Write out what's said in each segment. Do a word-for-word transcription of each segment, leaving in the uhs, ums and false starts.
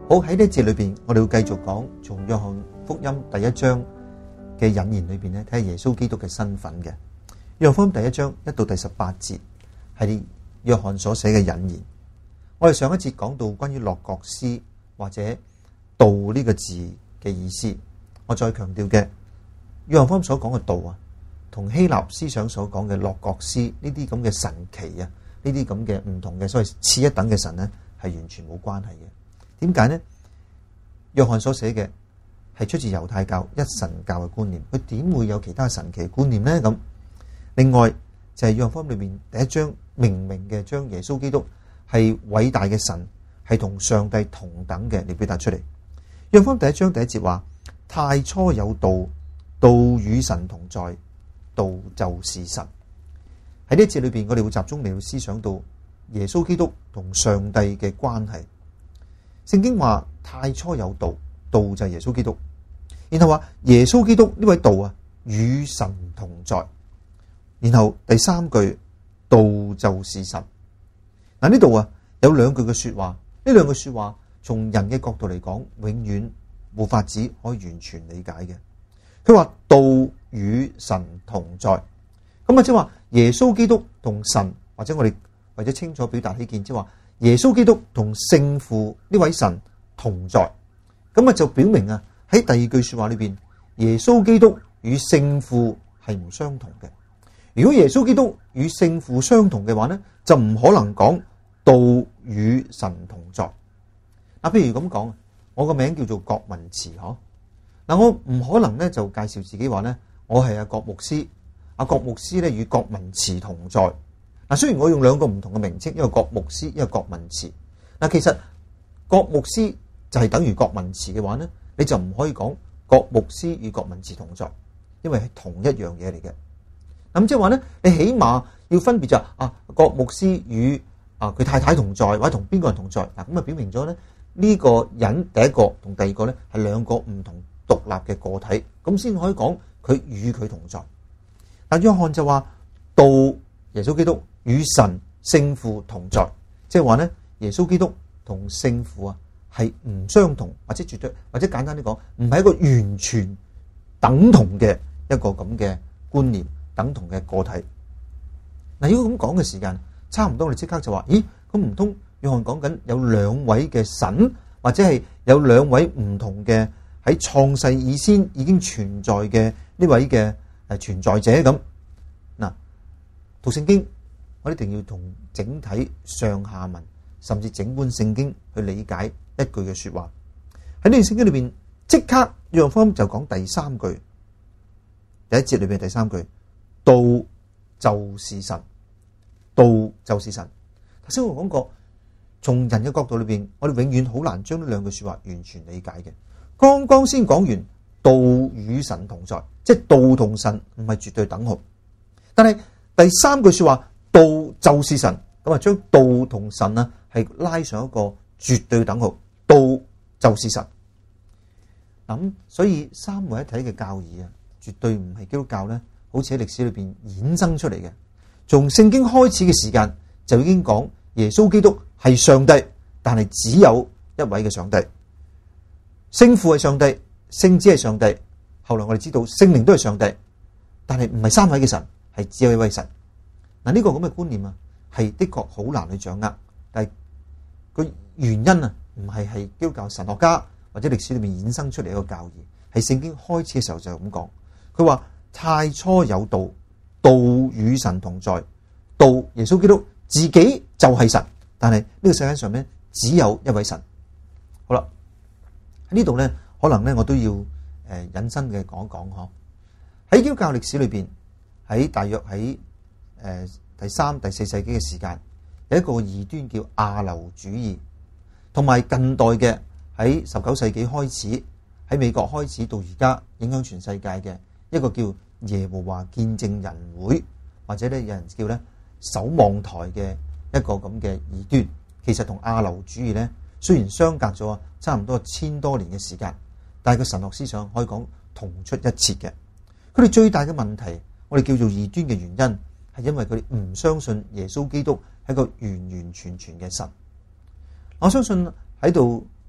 好，喺呢一節裏邊，我哋會繼續講從約翰福音第一章嘅引言裏邊咧，睇下耶穌基督嘅身份嘅。約翰福音第一章一到第十八節係約翰所寫嘅引言。我哋上一節講到關於洛各斯或者道呢個字嘅意思，我再強調嘅，約翰福音所講嘅道啊，同希臘思想所講嘅洛各斯呢啲咁嘅神奇啊，呢啲咁嘅唔同嘅所謂次一等嘅神呢，係完全冇關係嘅。點解呢？約翰所寫嘅係出自猶太教一神教嘅觀念，佢點會有其他神奇觀念呢？咁另外就係約翰福音裏面第一章明明嘅將耶穌基督係偉大嘅神，係同上帝同等嘅嚟表達出嚟。約翰福音第一章第一節話：太初有道，道與神同在，道就是神。喺呢一節裏邊，我哋會集中嚟到思想到耶穌基督同上帝嘅關係。聖經話太初有道，道就係耶穌基督。然後話耶穌基督呢位道啊，與神同在。然後第三句，道就是神。嗱，呢度啊有兩句嘅說話，呢兩句說話從人嘅角度嚟講，永遠冇法子可以完全理解嘅。佢話道與神同在，咁啊即係話耶穌基督同神，或者我哋或者清楚表達起見，即係話耶穌基督同聖父呢位神同在，咁啊就表明啊喺第二句說話裏邊，耶穌基督與聖父係唔相同嘅。如果耶穌基督與聖父相同嘅話呢，就唔可能講道與神同在。嗱，譬如咁講，我個名叫做郭文慈嗬，嗱我唔可能咧就介紹自己話咧，我係阿郭牧師，阿郭牧師咧與郭文慈同在。嗱，雖然我用兩個唔同嘅名稱，一個郭牧師，一個郭文慈。嗱，其實郭牧師就係等於郭文慈嘅話咧，你就唔可以講郭牧師與郭文慈同在，因為係同一樣嘢嚟嘅。咁即係話咧，你起碼要分別就啊郭牧師與啊佢太太同在，或者同邊個人同在。嗱，咁啊表明咗咧呢個人第一個同第二個咧係兩個唔同獨立嘅個體，咁先可以講佢與佢同在。但約翰就話道耶穌基督與神聖父同在，即係話咧耶穌基督同聖父啊係唔相同，或者絕對，或者簡單啲講，唔係一個完全等同嘅一個咁嘅觀念，等同嘅個體。嗱，如果咁講嘅時間，差唔多我哋即刻就話，咦，咁唔通約翰講緊有兩位嘅神，或者係有兩位唔同嘅喺創世以先已經存在嘅呢位嘅誒存在者咁？嗱，讀聖經我一定要同整體上下文，甚至整本聖經去理解一句嘅說話。喺呢段聖經裏邊，即刻約翰福音就講第三句，第一節裏邊第三句，道就是神，道就是神。頭先我講過，從人嘅角度裏邊，我哋永遠好難將呢兩句說話完全理解嘅。剛剛先講完道與神同在，即係道同神唔係絕對等號，但係第三句說話道就是神，咁啊將道同神啊係拉上一個絕對等號，道就是神。咁所以三位一體嘅教義啊，絕對唔係基督教咧，好似喺歷史裏邊衍生出嚟嘅。從聖經開始嘅時間就已經講耶穌基督係上帝，但係只有一位嘅上帝。聖父係上帝，聖子係上帝。後來我哋知道聖靈都係上帝，但係唔係三位嘅神，係只有一位神。嗱，呢個咁嘅觀念啊，係的確好難去掌握。但係個原因啊，唔係係基督教神學家或者歷史裏面衍生出嚟一個教義，係聖經開始嘅時候就咁講。佢話太初有道，道與神同在，道耶穌基督自己就係神，但係呢個世界上咧只有一位神。好啦，喺呢度咧，可能咧我都要誒引申嘅講一講嗬。喺基督教歷史裏邊，喺大約喺誒第三、第四世紀嘅時間，有一個異端叫亞流主義，同埋近代嘅喺十九世紀開始喺美國開始到而家影響全世界嘅一個叫耶和華見證人會，或者咧有人叫咧守望台嘅一個咁嘅異端，其實同亞流主義咧雖然相隔咗差唔多千多年嘅時間，但係個神學思想可以講同出一轍嘅。佢哋最大嘅問題，我哋叫做異端嘅原因，係因為佢哋唔相信耶穌基督係一個完完全全嘅神。我相信喺度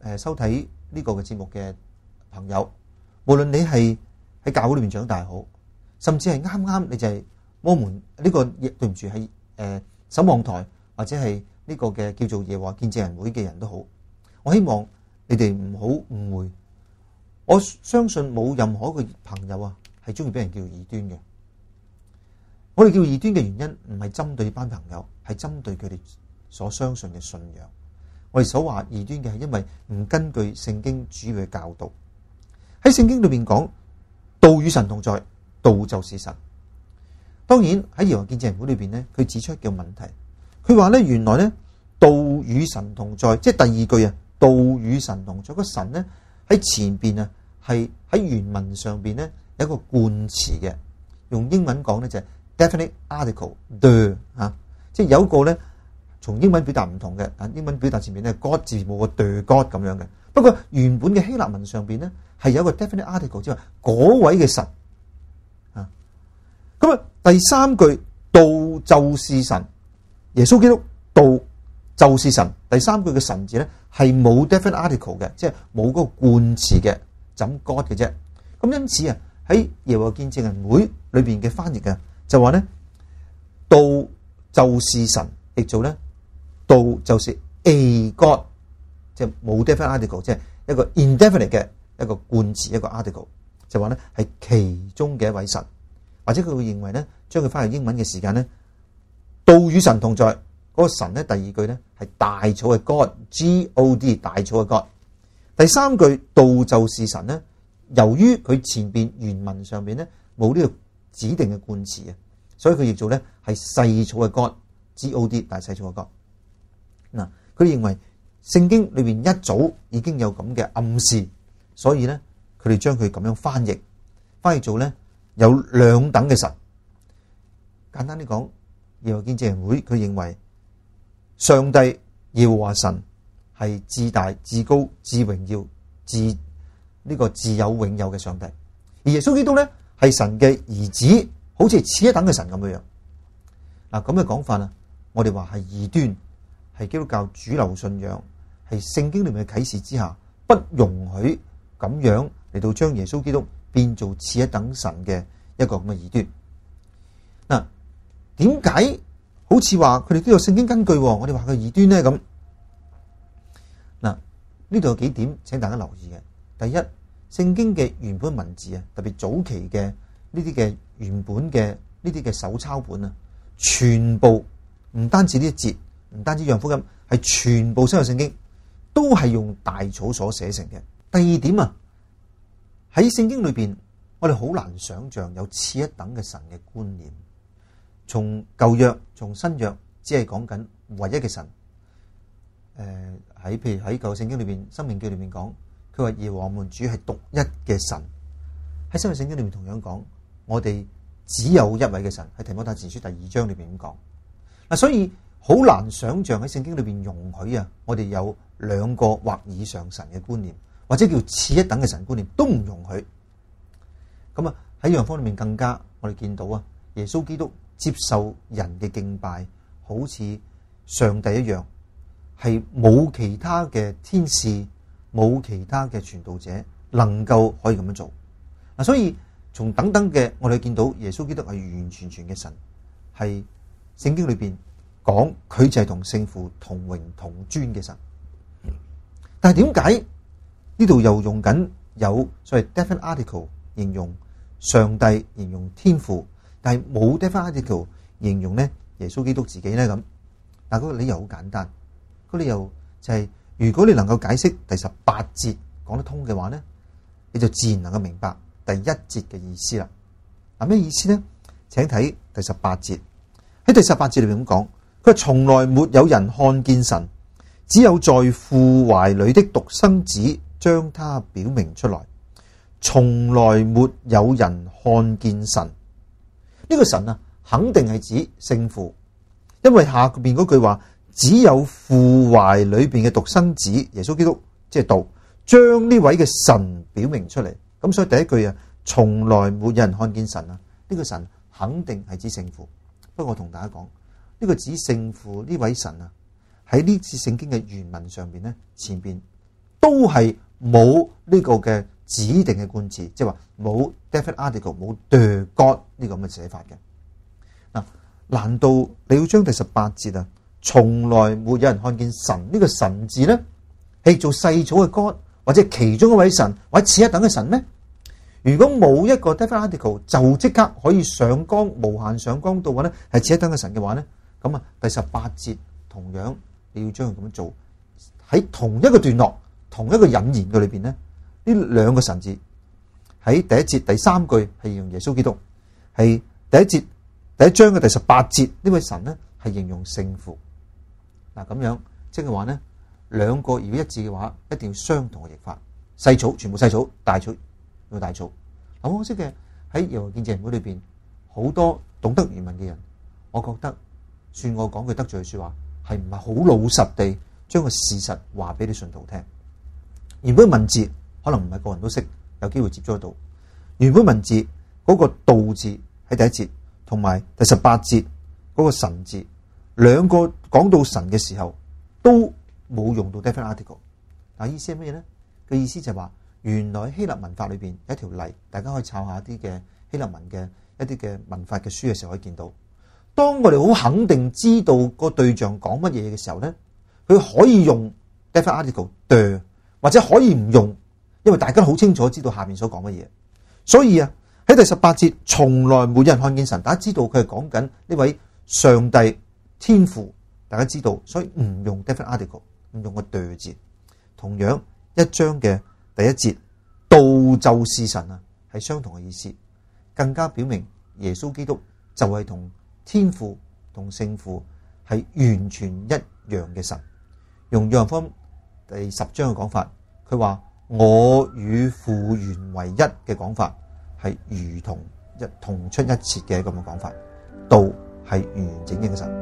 誒收睇呢個嘅節目嘅朋友，無論你係喺教會裏面長大好，甚至係啱啱你就係摩門呢、這個對唔住係誒守望台或者係呢個嘅叫做耶和華見證人會嘅人都好，我希望你哋唔好誤會。我相信冇任何一個朋友啊係中意俾人叫異端嘅。我哋叫異端嘅原因唔係針對班朋友，係針對佢哋所相信嘅信仰。我哋所話異端嘅係因為唔根據聖經主要嘅教導。喺聖經裏邊講，道與神同在，道就是神。當然喺耶和華見證人會裏邊呢，佢指出一個問題，佢話咧原來咧道與神同在，即係第二句啊，道與神同在。個神咧喺前邊啊，係喺原文上邊咧有一個冠詞嘅，用英文講咧就係 definite article the 啊，即係有一個咧從英文表達唔同嘅啊，英文表達前面咧 God 字冇個 the God 咁樣嘅，不過原本嘅希臘文上邊咧係有一個 definite article，即係嗰位嘅神啊。咁啊第三句道就是神，耶穌基督道就是神。第三句嘅神字咧係冇 definite article 嘅，即係冇嗰個冠詞嘅，就咁 God 嘅啫。咁因此啊喺耶和華見證人會裏邊嘅翻譯啊就話咧道就是神，亦做咧道就是 a God， 即係冇 definite article， 即係一個 indefinite 嘅一個冠詞，一個 article， 就話咧係其中嘅一位神。或者佢會認為咧，將佢翻去英文嘅時間咧，道與神同在嗰、那個神咧，第二句咧係大草嘅 God，G O D 大草嘅 God。第三句道就是神咧，由於佢前邊原文上邊咧冇呢個指定嘅冠詞啊，所以佢譯做咧係細草嘅 God，G O D 大細草嘅 God。嗱，佢哋認為聖經裏邊一早已經有咁嘅暗示，所以咧佢哋將佢咁樣翻譯，翻譯做咧。有兩等嘅神。簡單啲講，耶和華見證人會佢認為上帝耶和華神係至大至高至榮耀至呢、這個自有永有嘅上帝，而耶穌基督咧係神嘅兒子，好似係次一等嘅神咁樣樣。嗱，咁嘅講法啊，我哋話係異端，係基督教主流信仰，係聖經裏面嘅啟示之下不容許咁樣嚟到將耶穌基督變做次一等神嘅一個咁嘅異端。嗱，點解好似話佢哋都有聖經根據，我哋話佢異端咧咁？嗱，呢度有幾點請大家留意嘅。第一，聖經嘅原本文字啊，特別早期嘅呢啲嘅原本嘅呢啲嘅手抄本啊，全部唔單止呢一節，唔單止約翰福音，係全部新約聖經都係用大草所寫成嘅。第二點啊。喺聖經裏邊，我哋好難想象有次一等嘅神嘅觀念。從舊約、從新約，只係講緊唯一嘅神。誒、呃，喺譬如喺舊聖經裏邊，《申命記》裏面講，佢話耶和華我們主係獨一嘅神。喺新約聖經裏面同樣講，我哋只有一位嘅神。喺提摩太前書第二章裏邊咁講。嗱，所以好難想象喺聖經裏邊容許啊，我哋有兩個或以上神嘅觀念。或者叫次一等嘅神觀念都唔容許。咁啊喺約翰福音裏面更加，我哋見到啊，耶穌基督接受人嘅敬拜，好似上帝一樣，係冇其他嘅天使，冇其他嘅傳道者能夠可以咁樣做。嗱，所以從等等嘅我哋見到耶穌基督係完完全全嘅神，係聖經裏邊講佢就係同聖父同榮同尊嘅神。但係點解呢度又用緊有所謂 definite article 形容上帝，形容天父，但係冇 definite article 形容咧耶穌基督自己咧咁？但係嗰個理由好簡單，嗰個理由就係、是、如果你能夠解釋第十八節講得通嘅話咧，你就自然能夠明白第一節嘅意思啦。嗱，咩意思咧？請睇第十八節。喺第十八節裏面咁講，佢話從來沒有人看見神，只有在父懷裏的獨生子將他表明出來。從來沒有人看見神。呢、這個神啊，肯定係指聖父，因為下邊嗰句話，只有父懷裏邊嘅獨生子耶穌基督，即係道，將呢位嘅神表明出嚟。咁所以第一句啊，從來沒有人看見神啊，呢、這個神肯定係指聖父。不過我同大家講，呢、這個指聖父呢位神啊，喺呢次聖經嘅原文上邊咧，前邊都係冇呢個嘅指定嘅冠詞，即係話冇 definite article， 冇 the God 呢個咁嘅寫法嘅。嗱，難道你要將第十八節啊，從來沒有人看見神呢個神字咧，係做世草嘅 God，或者其中一位神，或者次一等嘅神咩？如果冇一個 definite article 就即刻可以上綱無限上綱到話咧係次一等嘅神嘅話咧，咁啊第十八節同樣你要將佢咁樣做，喺同一個段落同一個引言嘅裏邊咧，呢兩個神字喺第一節第三句係形容耶穌基督，係第一節第一章嘅第十八節呢位神咧係形容聖父。嗱，咁樣即係話咧，兩個如果一致嘅話，一定要相同嘅譯法。細草全部細草，大草用大草。嗱，好可惜嘅喺耶和華見證人會裏邊，好多懂得原文嘅人，我覺得算我講句得罪嘅說話，係唔係好老實地將個事實話俾啲信徒聽。原本文字可能唔係個人都識，有機會接觸得到。原本文字嗰個道字喺第一節，同埋第十八節嗰個神字，兩個講到神嘅時候都冇用到 definite article。嗱，意思係乜嘢咧？嘅意思就係話，原來希臘文法裏邊有一條例，大家可以抄下啲嘅希臘文嘅一啲嘅文法嘅書嘅時候可以見到。當我哋好肯定知道個對象講乜嘢嘅時候咧，佢可以用 definite article the， 或者可以唔用，因為大家好清楚知道下面所講乜嘢。所以啊，喺第十八節，從來沒有人看見神，大家知道佢係講緊呢位上帝天父，大家知道，所以唔用 definite article， 唔用個 the 字。同樣一章嘅第一節，道就是神啊，係相同嘅意思，更加表明耶穌基督就係同天父同聖父係完全一樣嘅神。用約翰福音第十章嘅講法，佢話我與父原為一嘅講法係如同一同出一轍嘅咁嘅講法，道係完整嘅神。